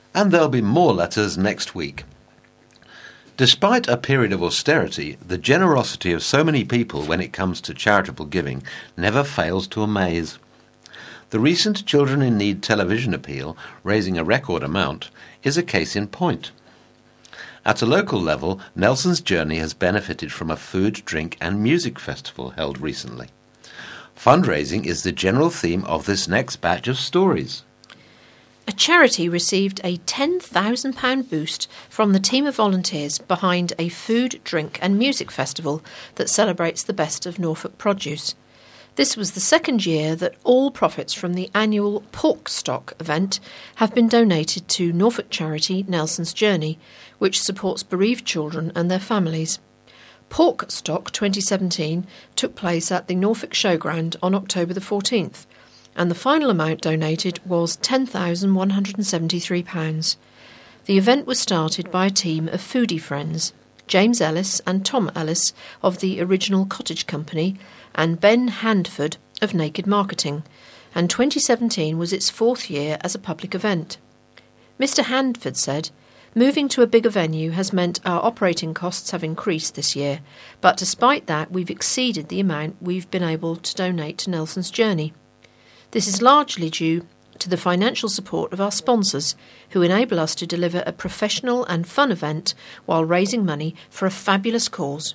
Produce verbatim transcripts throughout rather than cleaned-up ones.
And there'll be more letters next week. Despite a period of austerity, the generosity of so many people when it comes to charitable giving never fails to amaze. The recent Children in Need television appeal, raising a record amount, is a case in point. At a local level, Nelson's Journey has benefited from a food, drink and music festival held recently. Fundraising is the general theme of this next batch of stories. A charity received a ten thousand pounds boost from the team of volunteers behind a food, drink and music festival that celebrates the best of Norfolk produce. This was the second year that all profits from the annual Pork Stock event have been donated to Norfolk charity Nelson's Journey, which supports bereaved children and their families. Pork Stock twenty seventeen took place at the Norfolk Showground on October the fourteenth. And the final amount donated was ten thousand one hundred seventy-three pounds. The event was started by a team of foodie friends, James Ellis and Tom Ellis of the original Cottage Company and Ben Handford of Naked Marketing, and twenty seventeen was its fourth year as a public event. Mister Handford said, "Moving to a bigger venue has meant our operating costs have increased this year, but despite that we've exceeded the amount we've been able to donate to Nelson's Journey. This is largely due to the financial support of our sponsors, who enable us to deliver a professional and fun event while raising money for a fabulous cause."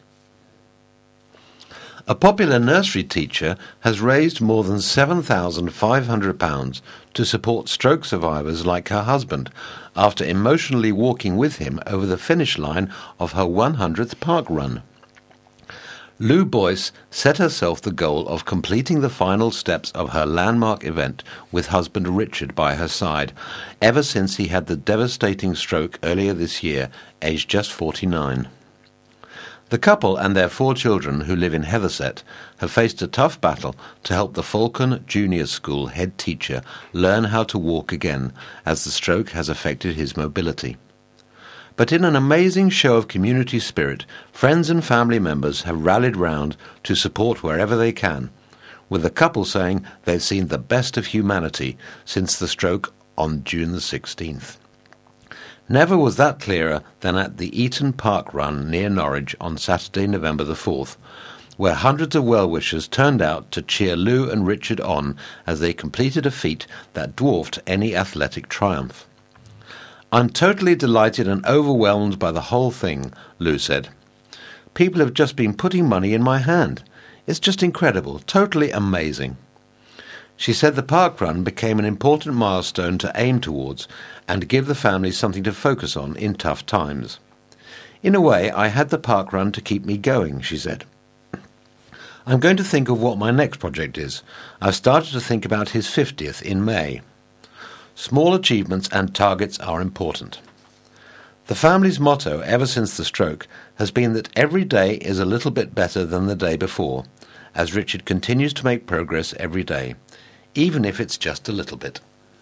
A popular nursery teacher has raised more than seven thousand five hundred pounds to support stroke survivors like her husband, after emotionally walking with him over the finish line of her one hundredth park run. Lou Boyce set herself the goal of completing the final steps of her landmark event with husband Richard by her side, ever since he had the devastating stroke earlier this year, aged just forty-nine. The couple and their four children, who live in Heatherset, have faced a tough battle to help the Falcon Junior School head teacher learn how to walk again, as the stroke has affected his mobility. But in an amazing show of community spirit, friends and family members have rallied round to support wherever they can, with the couple saying they've seen the best of humanity since the stroke on June the sixteenth. Never was that clearer than at the Eaton Park Run near Norwich on Saturday, November the fourth, where hundreds of well-wishers turned out to cheer Lou and Richard on as they completed a feat that dwarfed any athletic triumph. "I'm totally delighted and overwhelmed by the whole thing," Lou said. "People have just been putting money in my hand. It's just incredible, totally amazing." She said the park run became an important milestone to aim towards and give the family something to focus on in tough times. "In a way, I had the park run to keep me going," she said. "I'm going to think of what my next project is. I've started to think about his fiftieth in May." Small achievements and targets are important. The family's motto ever since the stroke has been that every day is a little bit better than the day before, as Richard continues to make progress every day, even if it's just a little bit.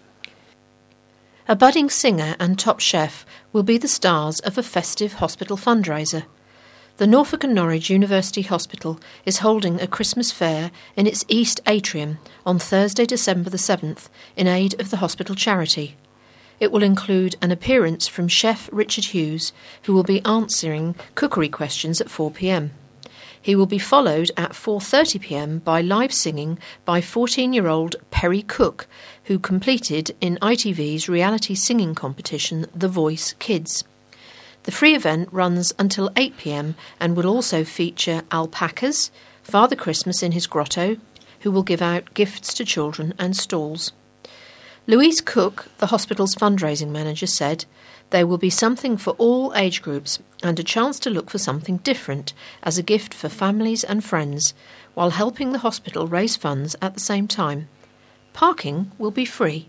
A budding singer and top chef will be the stars of a festive hospital fundraiser. The Norfolk and Norwich University Hospital is holding a Christmas fair in its East Atrium on Thursday, December the seventh, in aid of the hospital charity. It will include an appearance from Chef Richard Hughes, who will be answering cookery questions at four p m. He will be followed at four thirty p m by live singing by fourteen-year-old Perry Cook, who competed in I T V's reality singing competition The Voice Kids. The free event runs until eight p m and will also feature alpacas, Father Christmas in his grotto, who will give out gifts to children, and stalls. Louise Cook, the hospital's fundraising manager, said, "There will be something for all age groups and a chance to look for something different as a gift for families and friends, while helping the hospital raise funds at the same time. Parking will be free."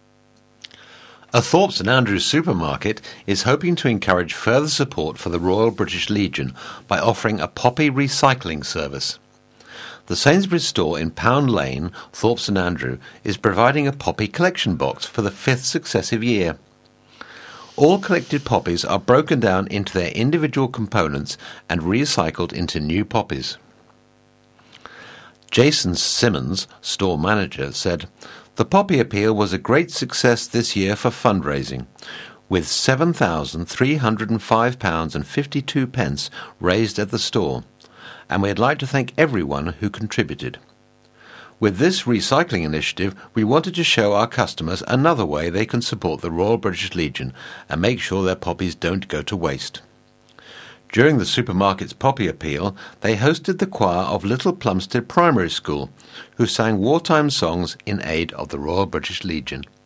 A Thorpe St Andrews supermarket is hoping to encourage further support for the Royal British Legion by offering a poppy recycling service. The Sainsbury's store in Pound Lane, Thorpe St Andrew, is providing a poppy collection box for the fifth successive year. All collected poppies are broken down into their individual components and recycled into new poppies. Jason Simmons, store manager, said, The Poppy Appeal was a great success this year for fundraising, with seven thousand three hundred five pounds fifty-two raised at the store, and we'd like to thank everyone who contributed. With this recycling initiative, we wanted to show our customers another way they can support the Royal British Legion and make sure their poppies don't go to waste. During the supermarket's Poppy Appeal, they hosted the choir of Little Plumstead Primary School, who sang wartime songs in aid of the Royal British Legion.